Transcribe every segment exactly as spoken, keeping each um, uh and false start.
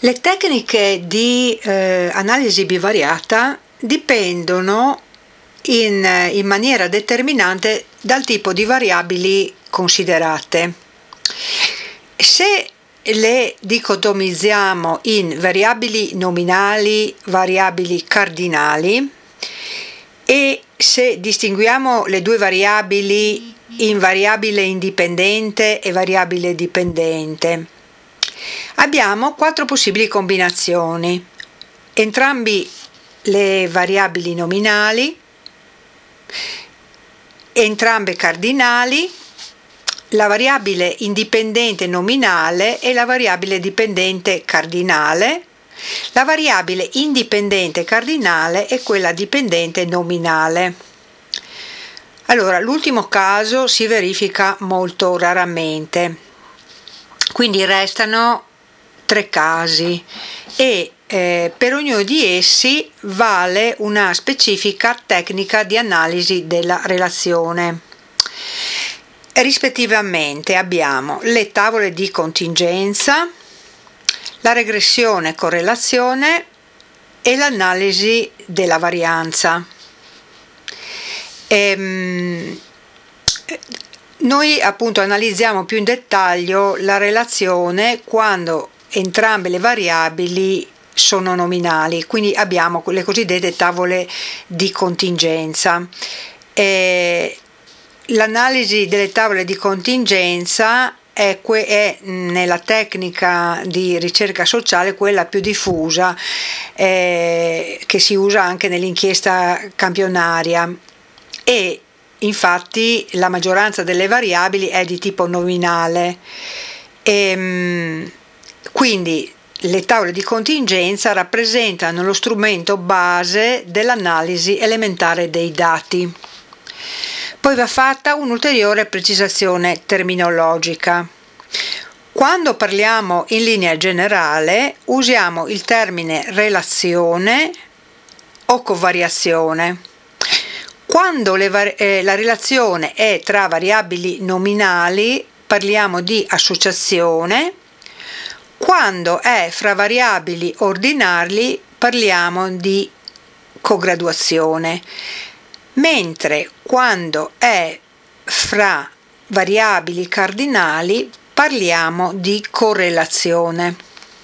Le tecniche di eh, analisi bivariata dipendono in, in maniera determinante dal tipo di variabili considerate. Se le dicotomizziamo in variabili nominali, variabili cardinali, e se distinguiamo le due variabili in variabile indipendente e variabile dipendente, abbiamo quattro possibili combinazioni: entrambi le variabili nominali, entrambe cardinali, la variabile indipendente nominale e la variabile dipendente cardinale, la variabile indipendente cardinale e quella dipendente nominale. Allora, l'ultimo caso si verifica molto raramente, quindi restano tre casi e eh, per ognuno di essi vale una specifica tecnica di analisi della relazione. Rispettivamente abbiamo le tavole di contingenza, la regressione correlazione e l'analisi della varianza. Ehm, noi appunto analizziamo più in dettaglio la relazione quando entrambe le variabili sono nominali, quindi abbiamo le cosiddette tavole di contingenza. E l'analisi delle tavole di contingenza è, que- è nella tecnica di ricerca sociale quella più diffusa, eh, che si usa anche nell'inchiesta campionaria, e infatti la maggioranza delle variabili è di tipo nominale. E, quindi le tavole di contingenza rappresentano lo strumento base dell'analisi elementare dei dati. Poi va fatta un'ulteriore precisazione terminologica. Quando parliamo in linea generale usiamo il termine relazione o covariazione. Quando le var- eh, la relazione è tra variabili nominali parliamo di associazione. Quando è fra variabili ordinali parliamo di cograduazione, mentre quando è fra variabili cardinali parliamo di correlazione.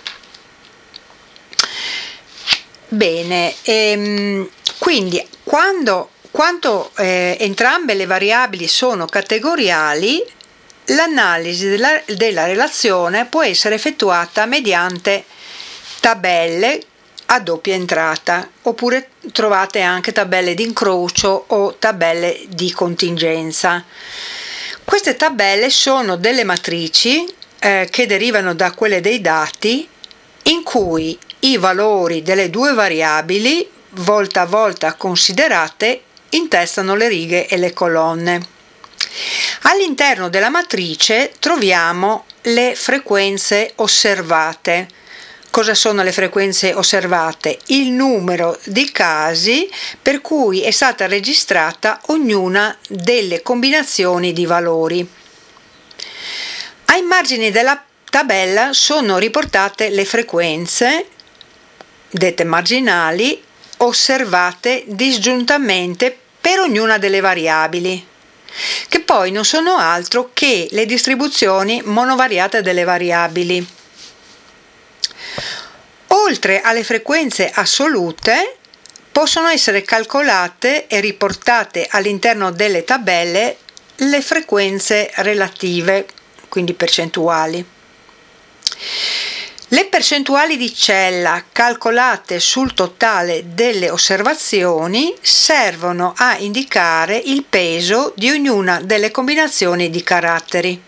Bene, ehm, quindi quando, quando eh, entrambe le variabili sono categoriali, l'analisi della, della relazione può essere effettuata mediante tabelle a doppia entrata, oppure trovate anche tabelle di incrocio o tabelle di contingenza. Queste tabelle sono delle matrici eh, che derivano da quelle dei dati, in cui i valori delle due variabili, volta a volta considerate, intestano le righe e le colonne. All'interno della matrice troviamo le frequenze osservate. Cosa sono le frequenze osservate? Il numero di casi per cui è stata registrata ognuna delle combinazioni di valori. Ai margini della tabella sono riportate le frequenze, dette marginali, osservate disgiuntamente per ognuna delle variabili, che poi non sono altro che le distribuzioni monovariate delle variabili. Oltre alle frequenze assolute, possono essere calcolate e riportate all'interno delle tabelle le frequenze relative, quindi percentuali. Le percentuali di cella calcolate sul totale delle osservazioni servono a indicare il peso di ognuna delle combinazioni di caratteri.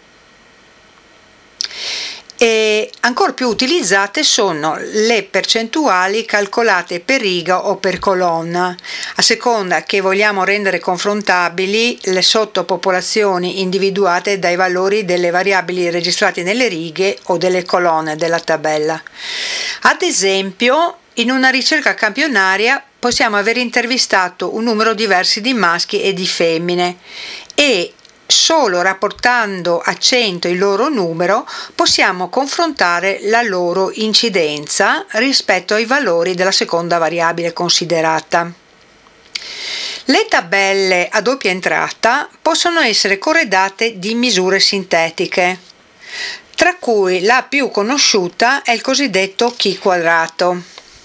E ancora più utilizzate sono le percentuali calcolate per riga o per colonna, a seconda che vogliamo rendere confrontabili le sottopopolazioni individuate dai valori delle variabili registrate nelle righe o delle colonne della tabella. Ad esempio, in una ricerca campionaria possiamo aver intervistato un numero diverso di maschi e di femmine e solo rapportando a cento il loro numero possiamo confrontare la loro incidenza rispetto ai valori della seconda variabile considerata. Le tabelle a doppia entrata possono essere corredate di misure sintetiche, tra cui la più conosciuta è il cosiddetto chi quadrato.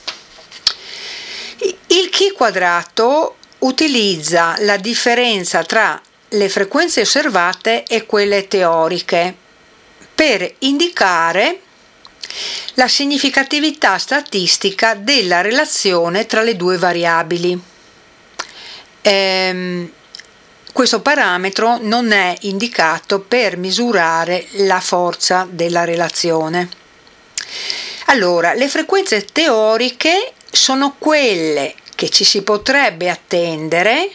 Il chi quadrato utilizza la differenza tra le frequenze osservate e quelle teoriche per indicare la significatività statistica della relazione tra le due variabili. Ehm, questo parametro non è indicato per misurare la forza della relazione. Allora, le frequenze teoriche sono quelle che ci si potrebbe attendere,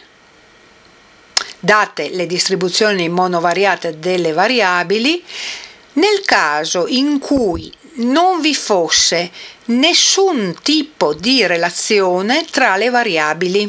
date le distribuzioni monovariate delle variabili, nel caso in cui non vi fosse nessun tipo di relazione tra le variabili.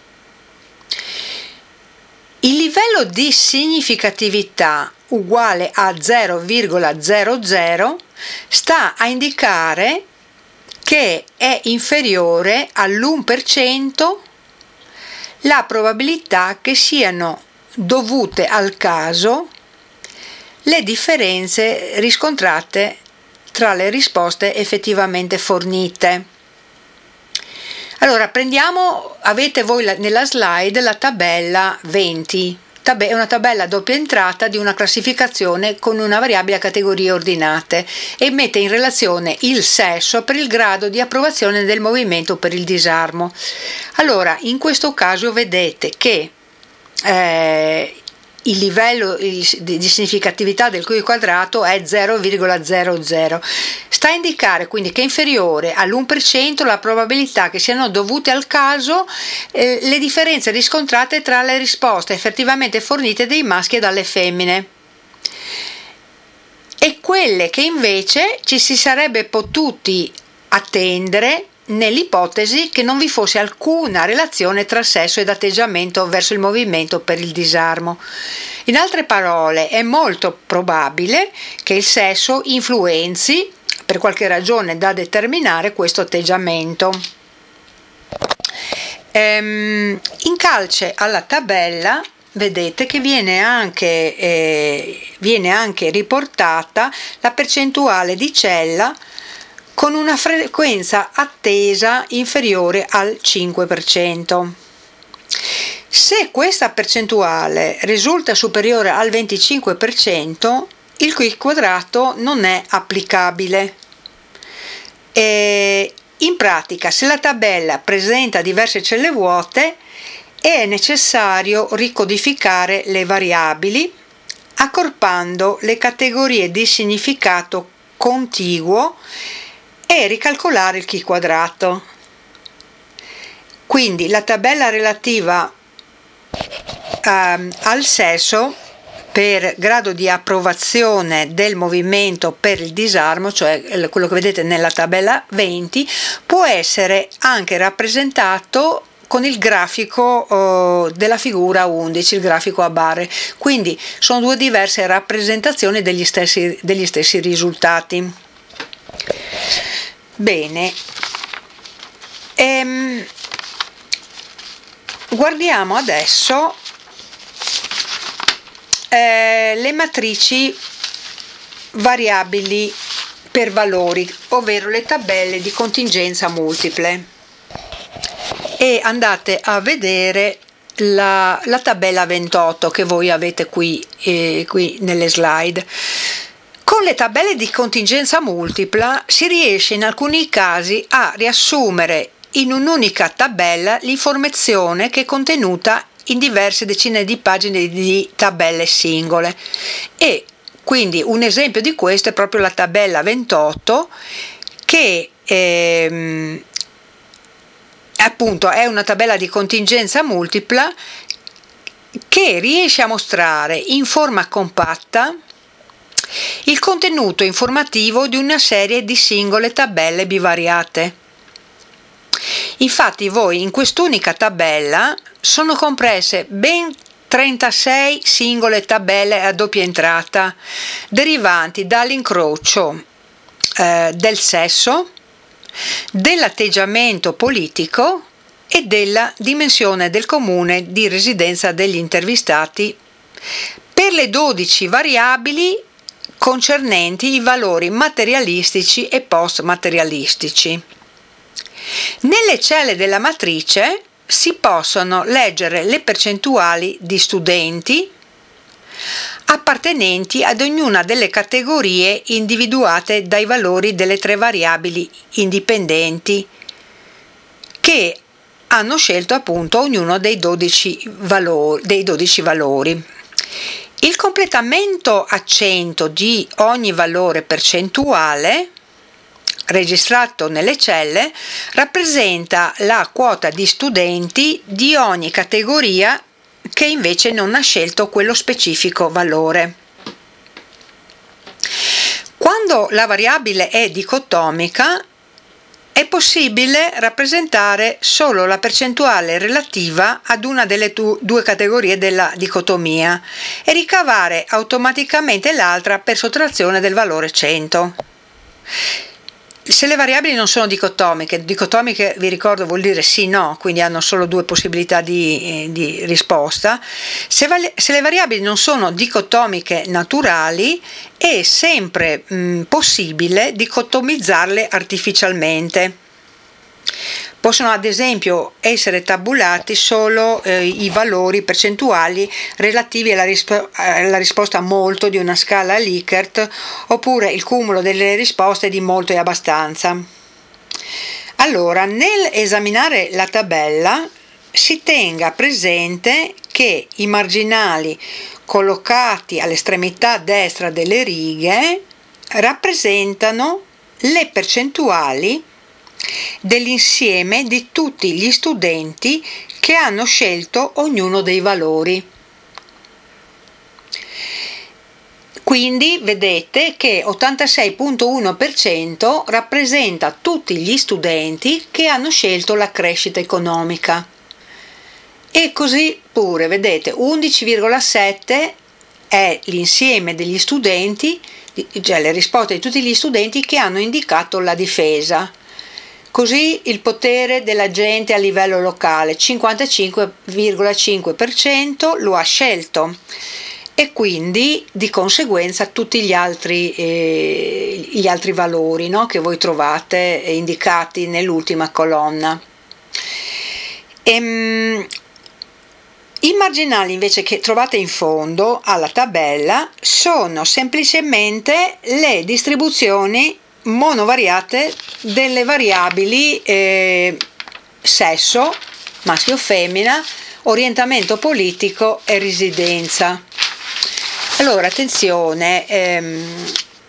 Il livello di significatività uguale a zero virgola zero zero sta a indicare che è inferiore all'uno per cento la probabilità che siano dovute al caso le differenze riscontrate tra le risposte effettivamente fornite. Allora prendiamo, avete voi nella slide la tabella venti, è una tabella a doppia entrata di una classificazione con una variabile a categorie ordinate e mette in relazione il sesso per il grado di approvazione del movimento per il disarmo. Allora in questo caso vedete che eh, il livello di significatività del chi quadrato è zero virgola zero zero. Sta a indicare quindi che è inferiore all'uno per cento la probabilità che siano dovute al caso eh, le differenze riscontrate tra le risposte effettivamente fornite dai maschi e dalle femmine, e quelle che invece ci si sarebbe potuti attendere nell'ipotesi che non vi fosse alcuna relazione tra sesso ed atteggiamento verso il movimento per il disarmo. In altre parole, è molto probabile che il sesso influenzi per qualche ragione da determinare questo atteggiamento. Ehm, in calce alla tabella vedete che viene anche, eh, viene anche riportata la percentuale di cella con una frequenza attesa inferiore al cinque per cento. Se questa percentuale risulta superiore al venticinque per cento, il qui quadrato non è applicabile. E in pratica, se la tabella presenta diverse celle vuote, è necessario ricodificare le variabili accorpando le categorie di significato contiguo e ricalcolare il chi quadrato. Quindi la tabella relativa ehm, al sesso per grado di approvazione del movimento per il disarmo, cioè quello che vedete nella tabella venti, può essere anche rappresentato con il grafico oh, della figura undici, il grafico a barre. Quindi sono due diverse rappresentazioni degli stessi, degli stessi risultati. Bene, ehm, guardiamo adesso eh, le matrici variabili per valori, ovvero le tabelle di contingenza multiple, e andate a vedere la, la tabella ventotto che voi avete qui, eh, qui nelle slide. Con le tabelle di contingenza multipla si riesce in alcuni casi a riassumere in un'unica tabella l'informazione che è contenuta in diverse decine di pagine di tabelle singole, e quindi un esempio di questo è proprio la tabella ventotto, che ehm, appunto è una tabella di contingenza multipla che riesce a mostrare in forma compatta il contenuto informativo di una serie di singole tabelle bivariate. Infatti voi in quest'unica tabella sono compresse ben trentasei singole tabelle a doppia entrata derivanti dall'incrocio eh, del sesso, dell'atteggiamento politico e della dimensione del comune di residenza degli intervistati per le dodici variabili concernenti i valori materialistici e post-materialistici. Nelle celle della matrice si possono leggere le percentuali di studenti appartenenti ad ognuna delle categorie individuate dai valori delle tre variabili indipendenti che hanno scelto appunto ognuno dei dodici valori, dei dodici valori. Il completamento a cento di ogni valore percentuale registrato nelle celle rappresenta la quota di studenti di ogni categoria che invece non ha scelto quello specifico valore. Quando la variabile è dicotomica, è possibile rappresentare solo la percentuale relativa ad una delle tu- due categorie della dicotomia e ricavare automaticamente l'altra per sottrazione del valore cento. Se le variabili non sono dicotomiche, dicotomiche vi ricordo vuol dire sì no, quindi hanno solo due possibilità di, di risposta, se, val- se le variabili non sono dicotomiche naturali è sempre mh, possibile dicotomizzarle artificialmente. Possono ad esempio essere tabulati solo eh, i valori percentuali relativi alla, rispo- alla risposta molto di una scala Likert oppure il cumulo delle risposte di molto e abbastanza. Allora, nell'esaminare la tabella si tenga presente che i marginali collocati all'estremità destra delle righe rappresentano le percentuali dell'insieme di tutti gli studenti che hanno scelto ognuno dei valori. Quindi vedete che ottantasei virgola uno per cento rappresenta tutti gli studenti che hanno scelto la crescita economica. E così pure, vedete, undici virgola sette è l'insieme degli studenti, cioè le risposte di tutti gli studenti che hanno indicato la difesa. Così il potere della gente a livello locale, cinquantacinque virgola cinque per cento lo ha scelto e quindi di conseguenza tutti gli altri, eh, gli altri valori, no, che voi trovate indicati nell'ultima colonna. Ehm, I marginali invece che trovate in fondo alla tabella sono semplicemente le distribuzioni monovariate delle variabili eh, sesso, maschio o femmina, orientamento politico e residenza. Allora attenzione, ehm,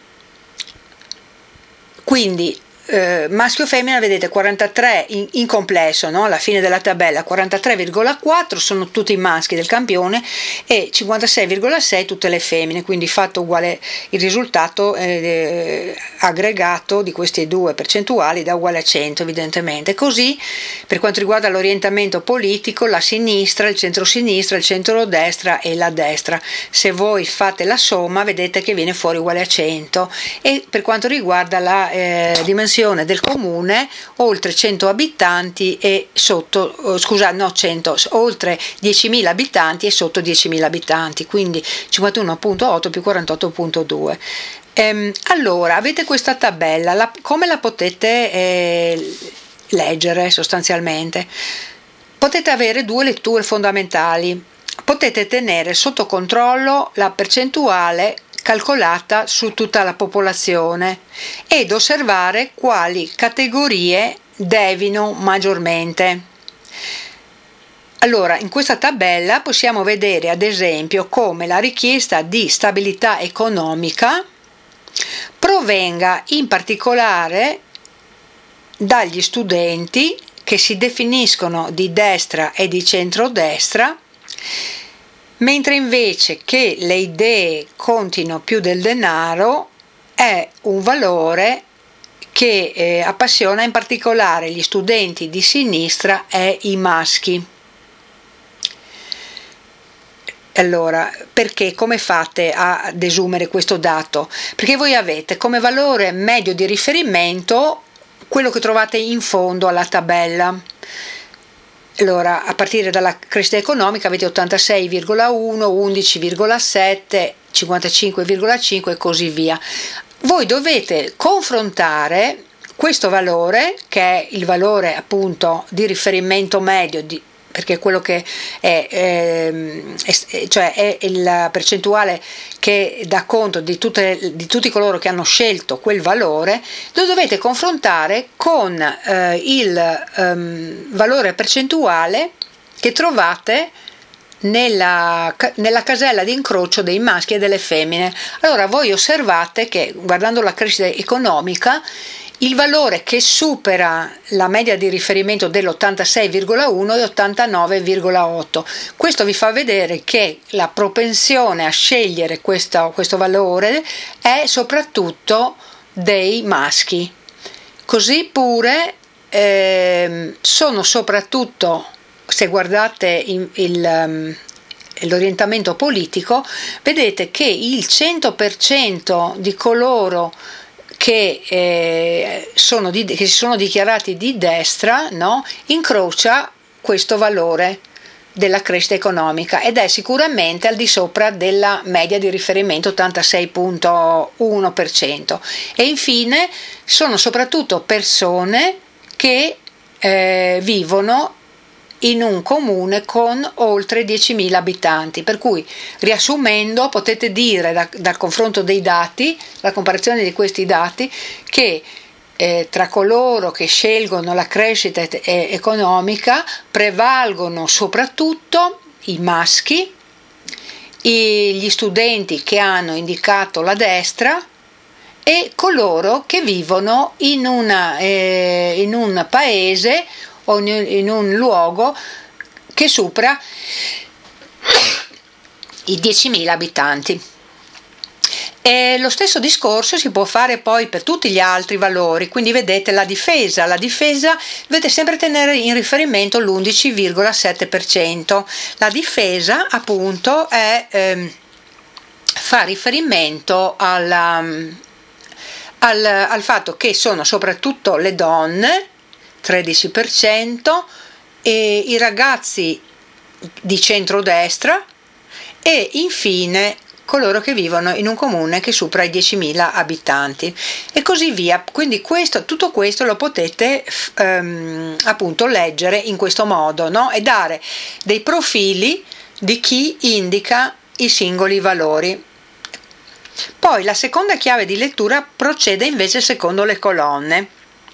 quindi eh, maschio o femmina vedete quarantatré in, in complesso, no? Alla fine della tabella quarantatré virgola quattro sono tutti i maschi del campione e cinquantasei virgola sei tutte le femmine, quindi fatto uguale il risultato eh, aggregato di queste due percentuali da uguale a cento evidentemente. Così per quanto riguarda l'orientamento politico, la sinistra, il centro-sinistra, il centro-destra e la destra, se voi fate la somma vedete che viene fuori uguale a cento. E per quanto riguarda la eh, dimensione del comune, oltre cento abitanti e sotto, oh, scusa, no cento, oltre diecimila abitanti e sotto diecimila abitanti, quindi cinquantuno virgola otto più quarantotto virgola due. Ehm, allora, avete questa tabella, la, come la potete eh, leggere sostanzialmente? Potete avere due letture fondamentali. Potete tenere sotto controllo la percentuale calcolata su tutta la popolazione ed osservare quali categorie devino maggiormente. Allora, in questa tabella possiamo vedere ad esempio come la richiesta di stabilità economica provenga in particolare dagli studenti che si definiscono di destra e di centrodestra, mentre invece che le idee contino più del denaro è un valore che eh, appassiona in particolare gli studenti di sinistra e i maschi. Allora, perché? Come fate a desumere questo dato? Perché voi avete come valore medio di riferimento quello che trovate in fondo alla tabella. Allora, a partire dalla crescita economica avete ottantasei virgola uno, undici virgola sette, cinquantacinque virgola cinque e così via. Voi dovete confrontare questo valore, che è il valore appunto di riferimento medio, di, perché quello che è, è, è, cioè è la percentuale che dà conto di, tutte, di tutti coloro che hanno scelto quel valore, lo dovete confrontare con eh, il um, valore percentuale che trovate nella, nella casella di incrocio dei maschi e delle femmine. Allora voi osservate che, guardando la crescita economica, il valore che supera la media di riferimento dell'ottantasei virgola uno è ottantanove virgola otto. Questo vi fa vedere che la propensione a scegliere questo, questo valore è soprattutto dei maschi. Così pure eh, sono soprattutto, se guardate il, il, l'orientamento politico, vedete che il cento per cento di coloro Che, eh, sono di, che si sono dichiarati di destra, no, incrocia questo valore della crescita economica ed è sicuramente al di sopra della media di riferimento ottantasei virgola uno per cento. E infine sono soprattutto persone che eh, vivono in un comune con oltre diecimila abitanti, per cui, riassumendo, potete dire da, dal confronto dei dati, la comparazione di questi dati, che eh, tra coloro che scelgono la crescita et- economica prevalgono soprattutto i maschi, i, gli studenti che hanno indicato la destra e coloro che vivono in, una, eh, in un paese o in un luogo che supera i diecimila abitanti. E lo stesso discorso si può fare poi per tutti gli altri valori, quindi vedete la difesa, la difesa dovete sempre tenere in riferimento l'undici virgola sette per cento. La difesa appunto è, ehm, fa riferimento alla, al, al fatto che sono soprattutto le donne, tredici per cento, e i ragazzi di centrodestra e infine coloro che vivono in un comune che supera i diecimila abitanti e così via. Quindi questo, tutto questo lo potete ehm, appunto leggere in questo modo, no? E dare dei profili di chi indica i singoli valori. Poi la seconda chiave di lettura procede invece secondo le colonne.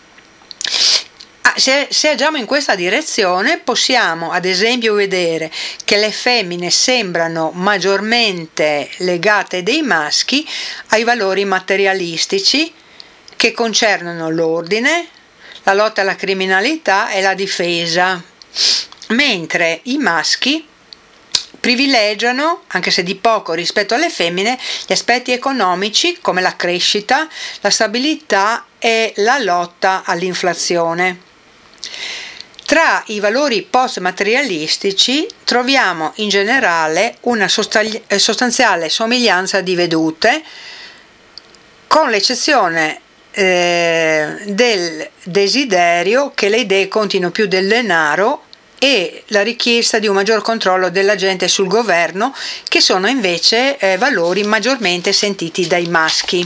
Se, se agiamo in questa direzione possiamo ad esempio vedere che le femmine sembrano maggiormente legate dei maschi ai valori materialistici che concernono l'ordine, la lotta alla criminalità e la difesa, mentre i maschi privilegiano, anche se di poco rispetto alle femmine, gli aspetti economici come la crescita, la stabilità e la lotta all'inflazione. Tra i valori post-materialistici troviamo in generale una sostanziale somiglianza di vedute, con l'eccezione eh, del desiderio che le idee contino più del denaro e la richiesta di un maggior controllo della gente sul governo, che sono invece eh, valori maggiormente sentiti dai maschi.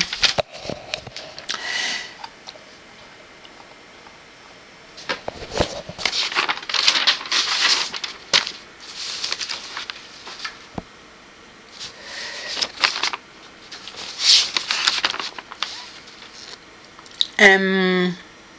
Um,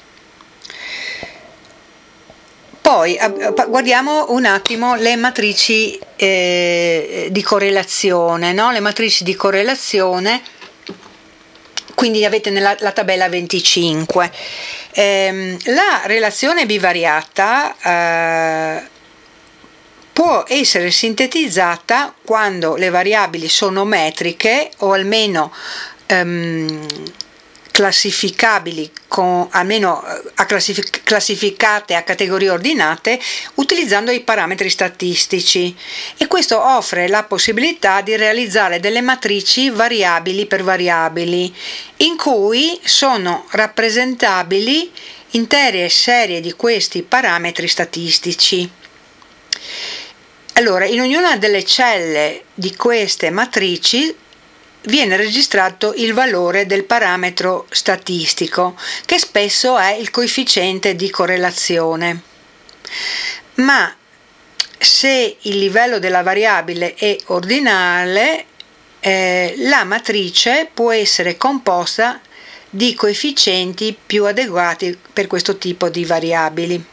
poi uh, guardiamo un attimo le matrici eh, di correlazione, no? Le matrici di correlazione, quindi avete nella la tabella venticinque. Um, la relazione bivariata uh, può essere sintetizzata quando le variabili sono metriche o almeno um, classificabili con, almeno a classific- classificate a categorie ordinate utilizzando i parametri statistici, e questo offre la possibilità di realizzare delle matrici variabili per variabili in cui sono rappresentabili intere serie di questi parametri statistici. Allora, in ognuna delle celle di queste matrici viene registrato il valore del parametro statistico, che spesso è il coefficiente di correlazione. Ma se il livello della variabile è ordinale, eh, la matrice può essere composta di coefficienti più adeguati per questo tipo di variabili.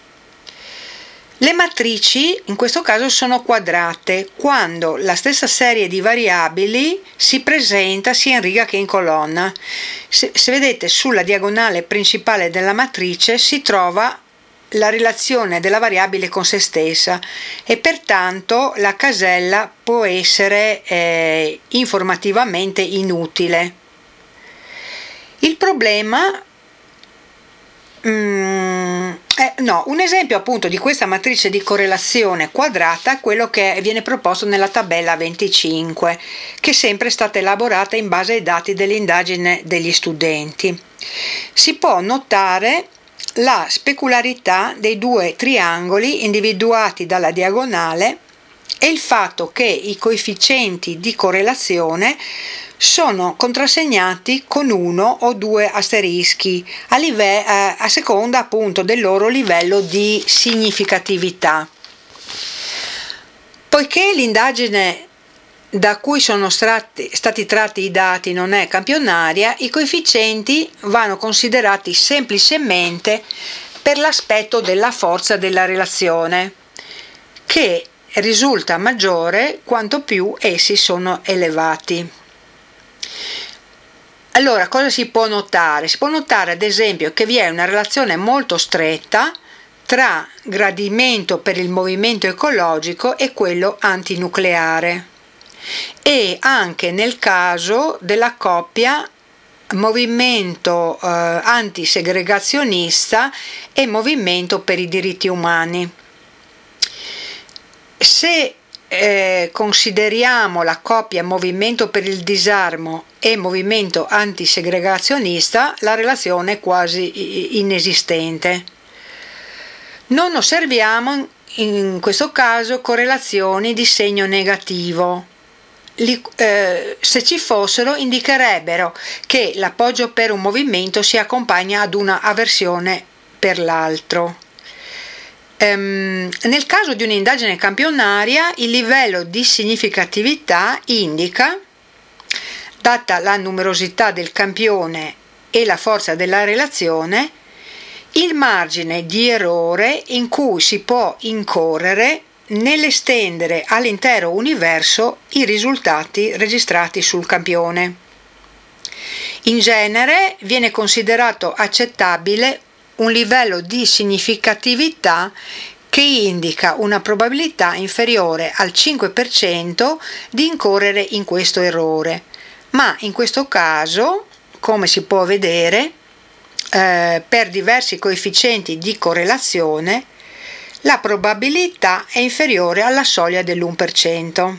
Le matrici in questo caso sono quadrate quando la stessa serie di variabili si presenta sia in riga che in colonna. Se, se vedete, sulla diagonale principale della matrice si trova la relazione della variabile con se stessa e pertanto la casella può essere eh, informativamente inutile. Il problema Mm, eh, no, un esempio appunto di questa matrice di correlazione quadrata è quello che viene proposto nella tabella venticinque, che è sempre stata elaborata in base ai dati dell'indagine degli studenti. Si può notare la specularità dei due triangoli individuati dalla diagonale e il fatto che i coefficienti di correlazione sono contrassegnati con uno o due asterischi a, live- a seconda appunto del loro livello di significatività. Poiché l'indagine da cui sono stati, stati tratti i dati non è campionaria, i coefficienti vanno considerati semplicemente per l'aspetto della forza della relazione, che risulta maggiore quanto più essi sono elevati. Allora, cosa si può notare? Si può notare ad esempio che vi è una relazione molto stretta tra gradimento per il movimento ecologico e quello antinucleare, e anche nel caso della coppia movimento eh, antisegregazionista e movimento per i diritti umani. Se Eh, consideriamo la coppia movimento per il disarmo e movimento antisegregazionista, la relazione è quasi inesistente. Non osserviamo in questo caso correlazioni di segno negativo. Li, eh, se ci fossero, indicherebbero che l'appoggio per un movimento si accompagna ad una avversione per l'altro. Nel caso di un'indagine campionaria, il livello di significatività indica, data la numerosità del campione e la forza della relazione, il margine di errore in cui si può incorrere nell'estendere all'intero universo i risultati registrati sul campione. In genere viene considerato accettabile un livello di significatività che indica una probabilità inferiore al cinque per cento di incorrere in questo errore, ma in questo caso, come si può vedere, eh, per diversi coefficienti di correlazione, la probabilità è inferiore alla soglia dell'uno per cento.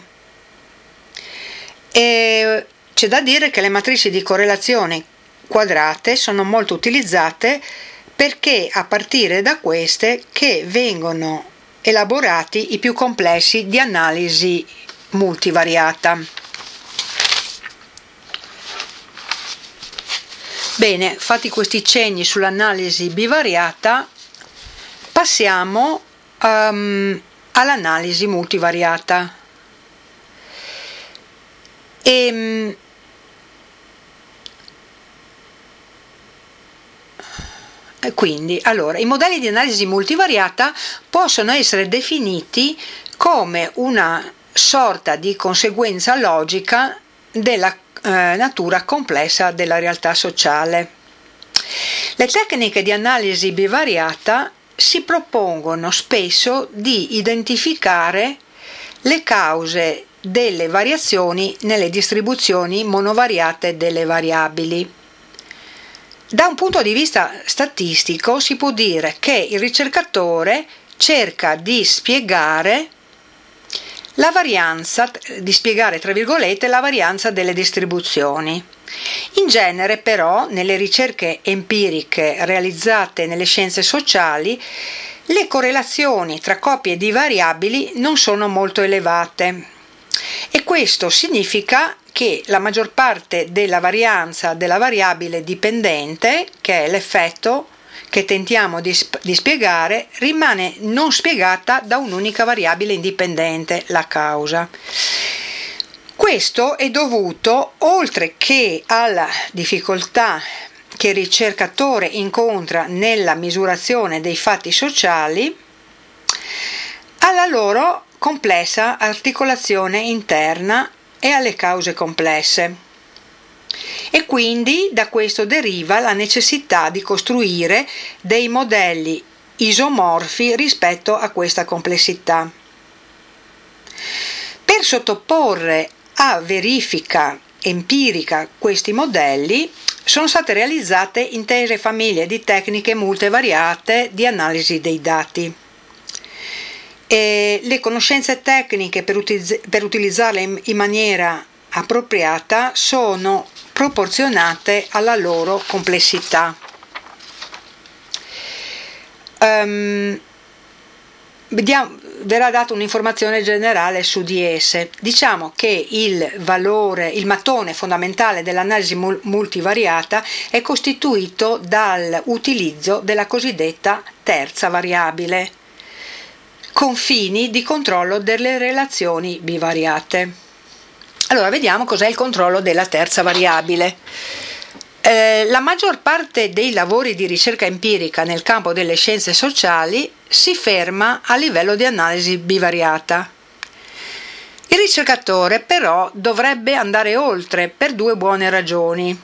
E c'è da dire che le matrici di correlazione quadrate sono molto utilizzate perché a partire da queste che vengono elaborati i più complessi di analisi multivariata. Bene, fatti questi cenni sull'analisi bivariata, passiamo um, all'analisi multivariata. E, Quindi, allora, i modelli di analisi multivariata possono essere definiti come una sorta di conseguenza logica della eh, natura complessa della realtà sociale. Le tecniche di analisi bivariata si propongono spesso di identificare le cause delle variazioni nelle distribuzioni monovariate delle variabili. Da un punto di vista statistico si può dire che il ricercatore cerca di spiegare la varianza, di spiegare tra virgolette la varianza delle distribuzioni. In genere però nelle ricerche empiriche realizzate nelle scienze sociali le correlazioni tra coppie di variabili non sono molto elevate e questo significa che la maggior parte della varianza della variabile dipendente, che è l'effetto che tentiamo di, di spiegare, rimane non spiegata da un'unica variabile indipendente, la causa. Questo è dovuto, oltre che alla difficoltà che il ricercatore incontra nella misurazione dei fatti sociali, alla loro complessa articolazione interna e alle cause complesse. E quindi da questo deriva la necessità di costruire dei modelli isomorfi rispetto a questa complessità. Per sottoporre a verifica empirica questi modelli sono state realizzate intere famiglie di tecniche multivariate di analisi dei dati. E le conoscenze tecniche per, utilizz- per utilizzarle in, in maniera appropriata sono proporzionate alla loro complessità. Um, vediamo, verrà data un'informazione generale su di esse. Diciamo che il valore, il mattone fondamentale dell'analisi mul- multivariata è costituito dall'utilizzo della cosiddetta terza variabile, confini di controllo delle relazioni bivariate. Allora, vediamo cos'è il controllo della terza variabile. Eh, la maggior parte dei lavori di ricerca empirica nel campo delle scienze sociali si ferma a livello di analisi bivariata. Il ricercatore però dovrebbe andare oltre per due buone ragioni.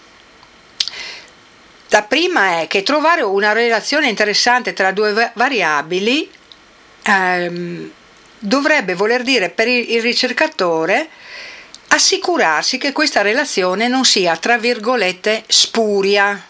La prima è che trovare una relazione interessante tra due variabili ehm, dovrebbe voler dire per il ricercatore assicurarsi che questa relazione non sia, tra virgolette, spuria.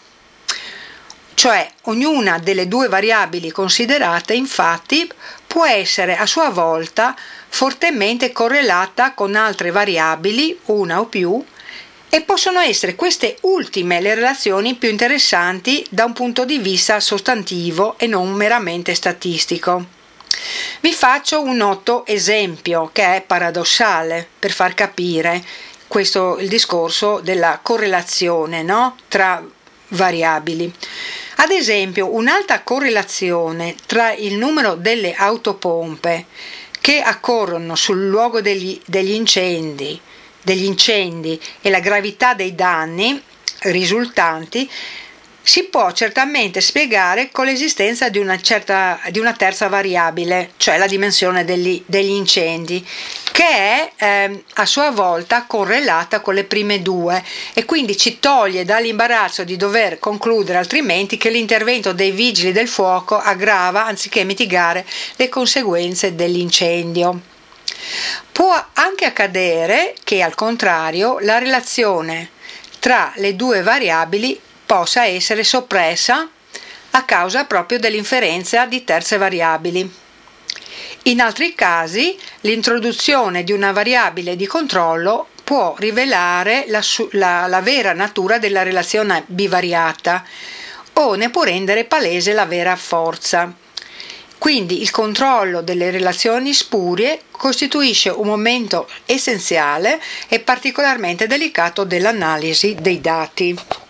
Cioè, ognuna delle due variabili considerate, infatti, può essere a sua volta fortemente correlata con altre variabili, una o più, e possono essere queste ultime le relazioni più interessanti da un punto di vista sostantivo e non meramente statistico. Vi faccio un noto esempio che è paradossale per far capire questo il discorso della correlazione, no? Tra variabili. Ad esempio, un'alta correlazione tra il numero delle autopompe che accorrono sul luogo degli, degli incendi, degli incendi e la gravità dei danni risultanti si può certamente spiegare con l'esistenza di una, certa, di una terza variabile, cioè la dimensione degli, degli incendi, che è eh, a sua volta correlata con le prime due e quindi ci toglie dall'imbarazzo di dover concludere altrimenti che l'intervento dei vigili del fuoco aggrava anziché mitigare le conseguenze dell'incendio. Può anche accadere che al contrario la relazione tra le due variabili possa essere soppressa a causa proprio dell'inferenza di terze variabili. In altri casi, l'introduzione di una variabile di controllo può rivelare la, la, la vera natura della relazione bivariata o ne può rendere palese la vera forza. Quindi il controllo delle relazioni spurie costituisce un momento essenziale e particolarmente delicato dell'analisi dei dati.